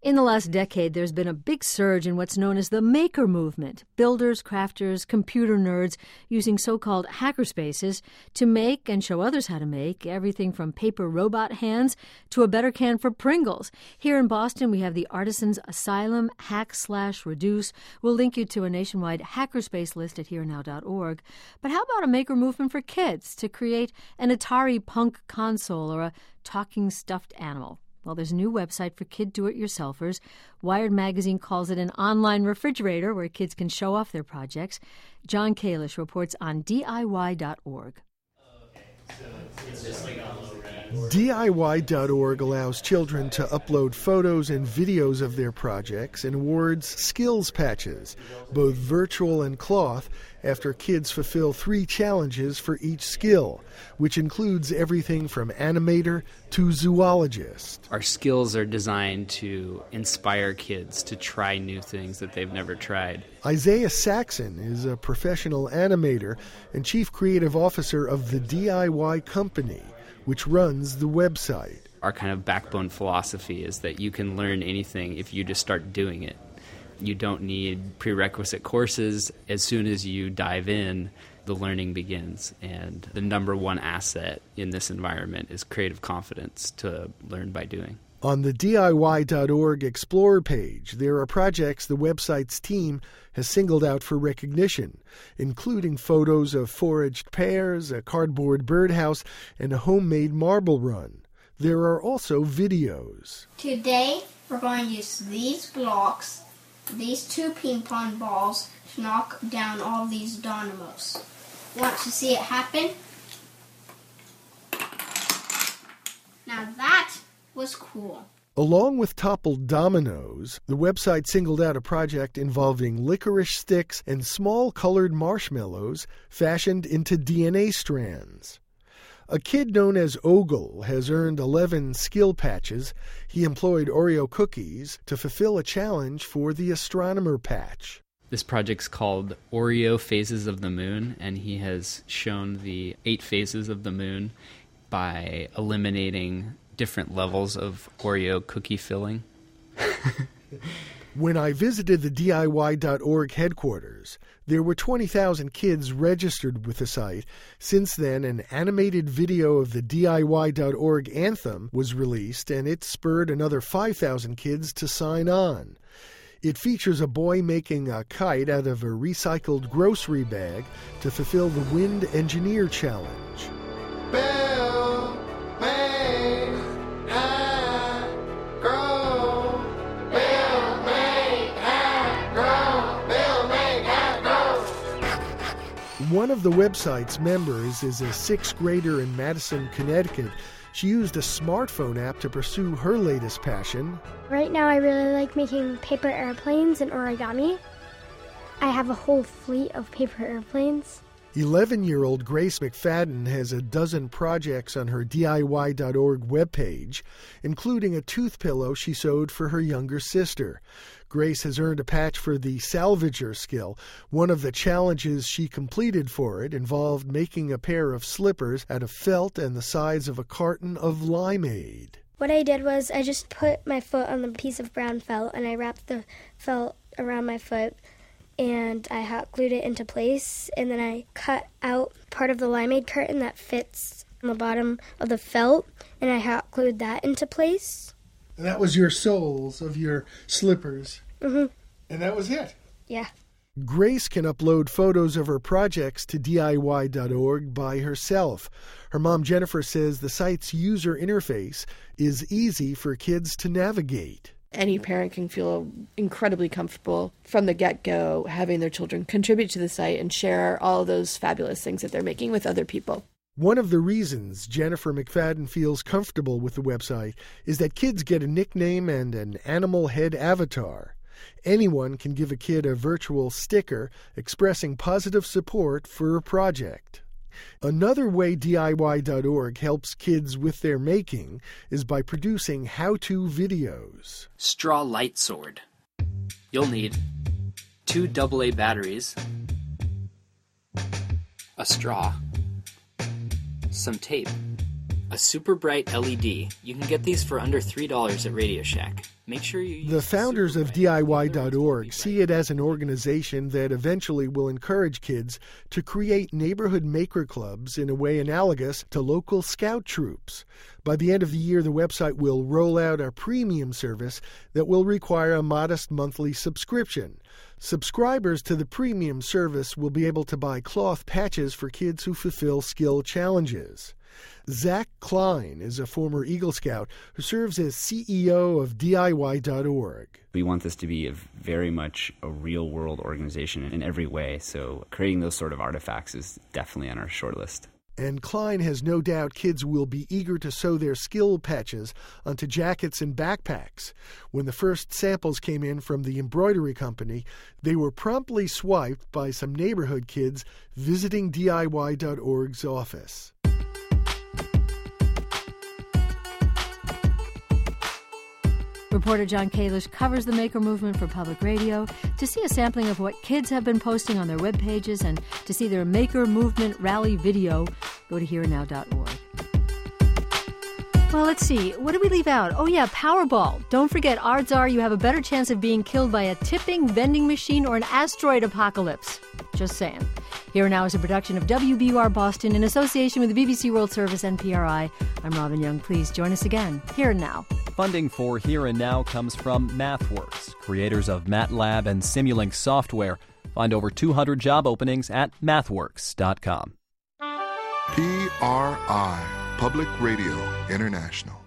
In the last decade, there's been a big surge in what's known as the maker movement. Builders, crafters, computer nerds using so-called hackerspaces to make and show others how to make everything from paper robot hands to a better can for Pringles. Here in Boston, we have the Artisans Asylum Hack/Reduce. We'll link you to a nationwide hackerspace list at herenow.org. But how about a maker movement for kids to create an Atari Punk console or a talking stuffed animal? Well, there's a new website for kid do-it-yourselfers. Wired magazine calls it an online refrigerator where kids can show off their projects. John Kalish reports on DIY.org. DIY.org allows children to upload photos and videos of their projects and awards skills patches, both virtual and cloth, after kids fulfill 3 challenges for each skill, which includes everything from animator to zoologist. Our skills are designed to inspire kids to try new things that they've never tried. Isaiah Saxon is a professional animator and chief creative officer of the DIY Company, which runs the website. Our kind of backbone philosophy is that you can learn anything if you just start doing it. You don't need prerequisite courses. As soon as you dive in, the learning begins. And the number one asset in this environment is creative confidence to learn by doing. On the DIY.org Explorer page, there are projects the website's team has singled out for recognition, including photos of foraged pears, a cardboard birdhouse, and a homemade marble run. There are also videos. Today, we're going to use these blocks, these 2 ping pong balls, to knock down all these dynamos. Want to see it happen? Now that was cool. Along with toppled dominoes, the website singled out a project involving licorice sticks and small colored marshmallows fashioned into DNA strands. A kid known as Ogle has earned 11 skill patches. He employed Oreo cookies to fulfill a challenge for the astronomer patch. This project's called Oreo Phases of the Moon, and he has shown the 8 phases of the moon by eliminating different levels of Oreo cookie filling. When I visited the DIY.org headquarters, there were 20,000 kids registered with the site. Since then, an animated video of the DIY.org anthem was released, and it spurred another 5,000 kids to sign on. It features a boy making a kite out of a recycled grocery bag to fulfill the Wind Engineer Challenge. Bill, make hat, grow. Bill, make hat, grow. Bill, make hat, grow. One of the website's members is a 6th grader in Madison, Connecticut. She used a smartphone app to pursue her latest passion. Right now I really like making paper airplanes and origami. I have a whole fleet of paper airplanes. 11-year-old Grace McFadden has a dozen projects on her DIY.org webpage, including a tooth pillow she sewed for her younger sister. Grace has earned a patch for the salvager skill. One of the challenges she completed for it involved making a pair of slippers out of felt and the size of a carton of limeade. What I did was I just put my foot on the piece of brown felt and I wrapped the felt around my foot and I hot glued it into place, and then I cut out part of the limeade curtain that fits on the bottom of the felt, and I hot glued that into place. And that was your soles of your slippers. Mm-hmm. And that was it? Yeah. Grace can upload photos of her projects to DIY.org by herself. Her mom, Jennifer, says the site's user interface is easy for kids to navigate. Any parent can feel incredibly comfortable from the get-go having their children contribute to the site and share all of those fabulous things that they're making with other people. One of the reasons Jennifer McFadden feels comfortable with the website is that kids get a nickname and an animal head avatar. Anyone can give a kid a virtual sticker expressing positive support for a project. Another way DIY.org helps kids with their making is by producing how-to videos. Straw light sword. You'll need 2 AA batteries, a straw, some tape, A super bright LED. You can get these for under $3 at Radio Shack. Make sure you use The founders of DIY.org see it as an organization that eventually will encourage kids to create neighborhood maker clubs in a way analogous to local scout troops. By the end of the year, the website will roll out a premium service that will require a modest monthly subscription. Subscribers to the premium service will be able to buy cloth patches for kids who fulfill skill challenges. Zach Klein is a former Eagle Scout who serves as CEO of DIY.org. We want this to be very much a real-world organization in every way, so creating those sort of artifacts is definitely on our short list. And Klein has no doubt kids will be eager to sew their skill patches onto jackets and backpacks. When the first samples came in from the embroidery company, they were promptly swiped by some neighborhood kids visiting DIY.org's office. Reporter John Kalish covers the maker movement for public radio. To see a sampling of what kids have been posting on their web pages and to see their maker movement rally video, go to herenow.org. Well, let's see. What did we leave out? Oh, yeah, Powerball. Don't forget, odds are you have a better chance of being killed by a tipping vending machine or an asteroid apocalypse. Just saying. Here Now is a production of WBUR Boston in association with the BBC World Service and PRI. I'm Robin Young. Please join us again. Here and Now. Funding for Here and Now comes from MathWorks, creators of MATLAB and Simulink software. Find over 200 job openings at mathworks.com. PRI, Public Radio International.